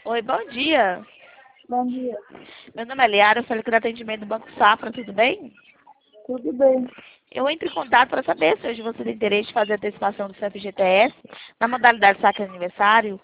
Oi, bom dia. Bom dia. Meu nome é Liara, eu falei que do atendimento do Banco Safra, tudo bem? Tudo bem. Eu entro em contato para saber se hoje você tem interesse em fazer a antecipação do seu FGTS na modalidade saque aniversário.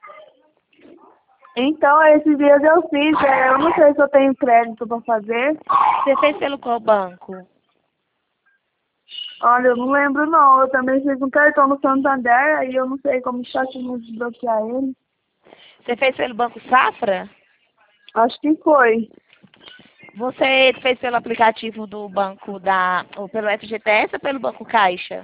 Então, esses dias eu fiz, eu não sei se eu tenho crédito para fazer. Você fez pelo qual banco? Olha, eu não lembro não. Eu também fiz um cartão no Santander, aí eu não sei como está aqui no desbloquear ele. Você fez pelo Banco Safra? Acho que foi. Você fez pelo aplicativo do banco ou pelo FGTS ou pelo Banco Caixa?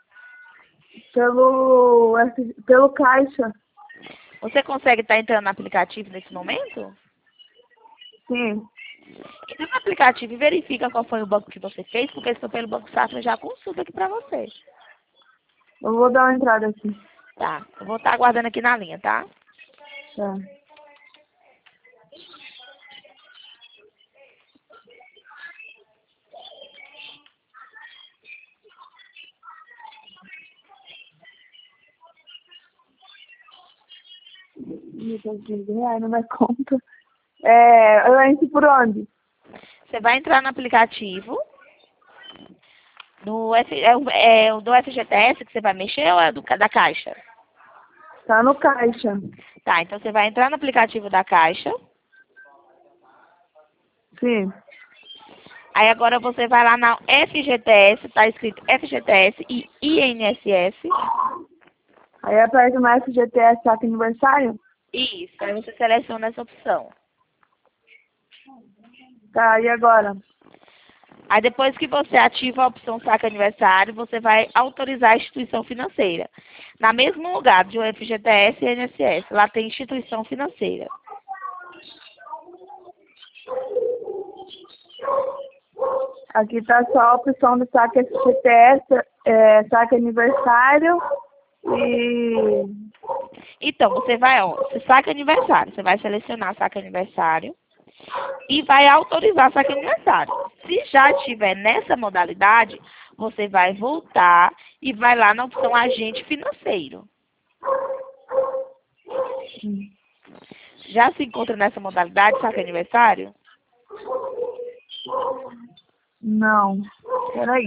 Pelo Caixa. Você consegue estar entrando no aplicativo nesse momento? Sim. Entra no aplicativo e verifica qual foi o banco que você fez, porque se for pelo Banco Safra, eu já consulta aqui para você. Eu vou dar uma entrada aqui. Tá, eu vou estar aguardando aqui na linha, tá? Tá. R$15 na minha conta. Eu entro por onde? Você vai entrar no aplicativo é o do FGTS que você vai mexer ou é da Caixa? Tá no Caixa. Tá, então você vai entrar no aplicativo da Caixa. Sim. Aí agora você vai lá na FGTS, tá escrito FGTS e INSS. Aí aperta no FGTS Saque Aniversário. Isso, aí você seleciona essa opção. Tá, e agora? Aí depois que você ativa a opção saque aniversário, você vai autorizar a instituição financeira. Na mesmo lugar de o FGTS e INSS, lá tem instituição financeira. Aqui tá só a opção do saque FGTS, saque aniversário e... Então, você vai, saque aniversário, você vai selecionar saque aniversário e vai autorizar saque aniversário. Se já estiver nessa modalidade, você vai voltar e vai lá na opção agente financeiro. Já se encontra nessa modalidade, saque aniversário? Não, peraí.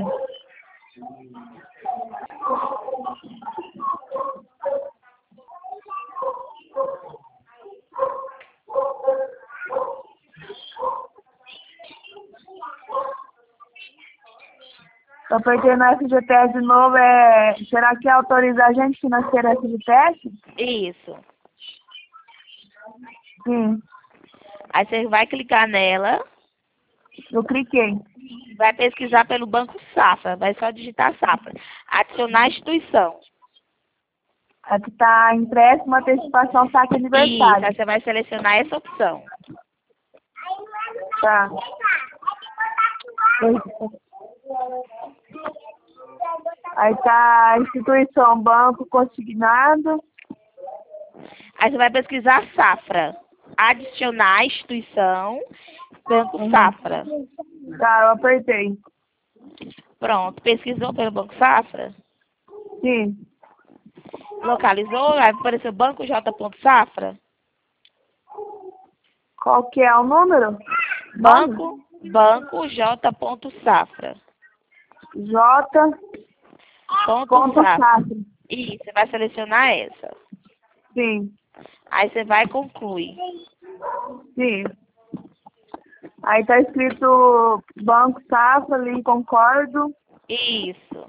Eu apertei no FGTS de novo, será que autoriza a agente financeira FGTS? Isso. Sim, Aí você vai clicar nela, eu cliquei. vai pesquisar pelo Banco Safra, vai só digitar Safra. Adicionar instituição. Aqui tá empréstimo, antecipação, saque Isso, aí aniversário. você vai selecionar essa opção. Tá. Aí tá instituição, banco consignado. Aí você vai pesquisar Safra. Adicionar instituição, Banco Safra. Tá, eu apertei. Pronto, pesquisou pelo Banco Safra? Sim. Localizou, aí apareceu Banco J. Safra. Qual que é o número? Banco J. Safra. J. Safra. Safra. Isso, você vai selecionar essa. Sim. Aí você vai concluir. Sim. Aí tá escrito Banco Safra, ali concordo. Isso.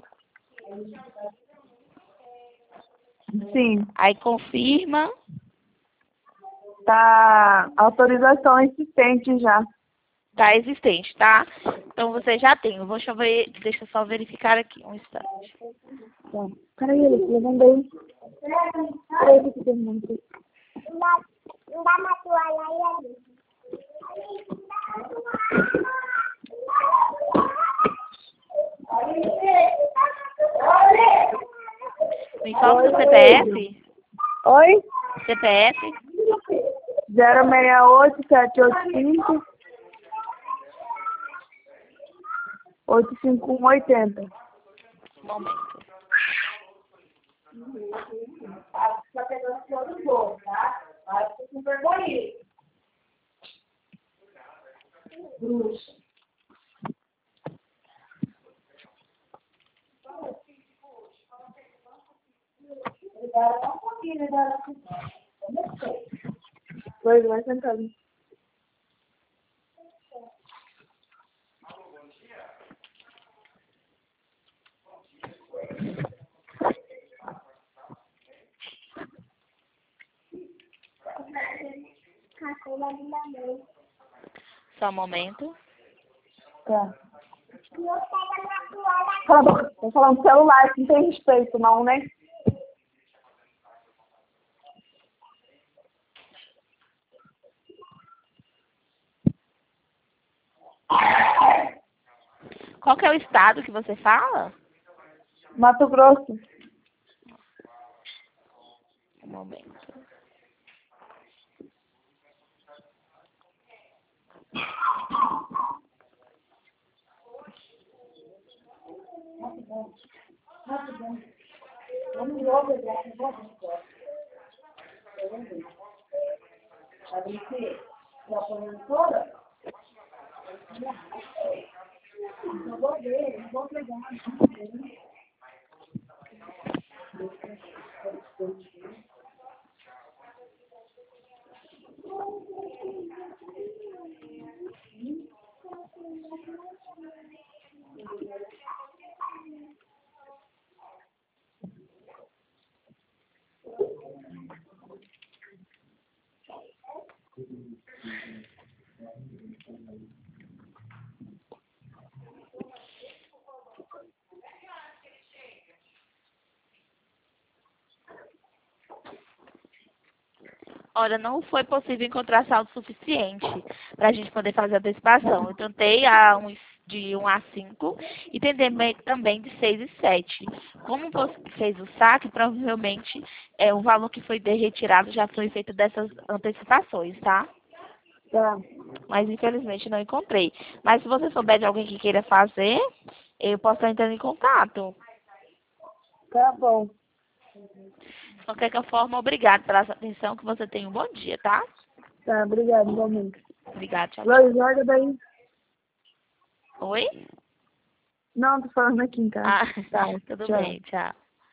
Sim. Aí confirma. Tá autorização existente já. Tá existente, tá? Então você já tem. Deixa eu só verificar aqui um instante. Tá. Peraí, levando aí. Peraí, que eu tô terminando aqui. Não dá uma toalha aí, ali. Me informa do CPF? Oi? CPF? 068-785 85180. Momento. com vergonha. Bruxa. Dá um pouquinho, dá pois vai sentando. Só um momento. Tá. Cala a boca, tô falando no celular, não tem respeito não, né? Qual que é o estado que você fala? Mato Grosso. Um momento. Olha, não foi possível encontrar saldo suficiente para a gente poder fazer a antecipação. Eu tentei de 1 a 5 e tentei também de 6 e 7. Como você fez o saque, provavelmente o valor que foi retirado já foi feito dessas antecipações, tá? Tá. Mas infelizmente não encontrei. Mas se você souber de alguém que queira fazer, eu posso estar entrando em contato. Tá bom. De qualquer forma, obrigado pela sua atenção, que você tenha um bom dia, tá? Tá, obrigado, igualmente. Obrigada, tchau, tchau. Lois, olha daí. Oi? Não, tô falando aqui em casa. Ah, Tá, tudo tchau. bem, tchau.